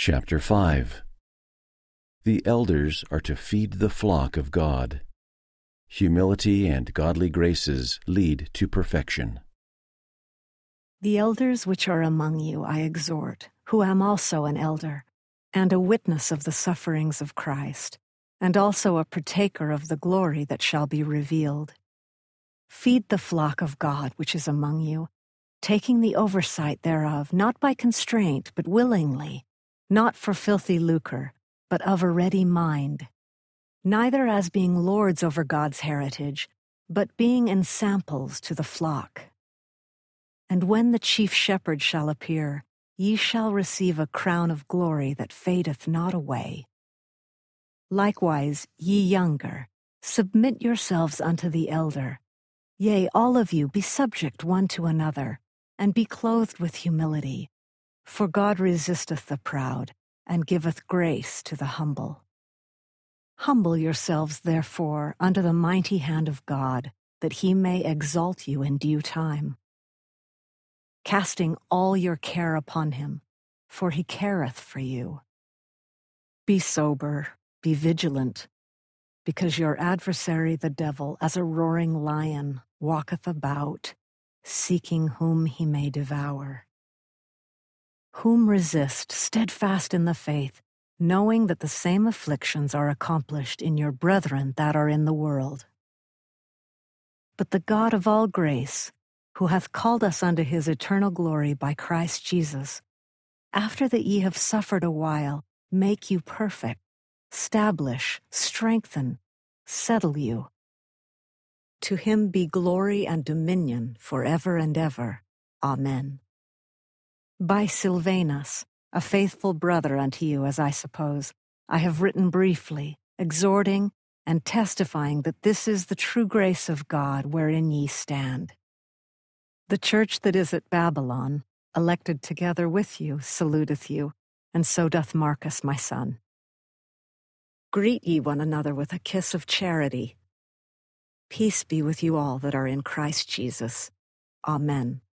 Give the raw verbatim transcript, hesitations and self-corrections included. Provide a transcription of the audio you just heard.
Chapter five. The elders are to feed the flock of God. Humility and godly graces lead to perfection. The elders which are among you I exhort, who am also an elder, and a witness of the sufferings of Christ, and also a partaker of the glory that shall be revealed. Feed the flock of God which is among you, taking the oversight thereof, not by constraint, but willingly, not for filthy lucre, but of a ready mind, neither as being lords over God's heritage, but being ensamples to the flock. And when the chief shepherd shall appear, ye shall receive a crown of glory that fadeth not away. Likewise, ye younger, submit yourselves unto the elder. Yea, all of you be subject one to another, and be clothed with humility. For God resisteth the proud, and giveth grace to the humble. Humble yourselves, therefore, under the mighty hand of God, that he may exalt you in due time. Casting all your care upon him, for he careth for you. Be sober, be vigilant, because your adversary the devil, as a roaring lion, walketh about, seeking whom he may devour. Whom resist, steadfast in the faith, knowing that the same afflictions are accomplished in your brethren that are in the world. But the God of all grace, who hath called us unto his eternal glory by Christ Jesus, after that ye have suffered a while, make you perfect, stablish, strengthen, settle you. To him be glory and dominion forever and ever. Amen. By Silvanus, a faithful brother unto you, as I suppose, I have written briefly, exhorting and testifying that this is the true grace of God wherein ye stand. The church that is at Babylon, elected together with you, saluteth you, and so doth Marcus my son. Greet ye one another with a kiss of charity. Peace be with you all that are in Christ Jesus. Amen.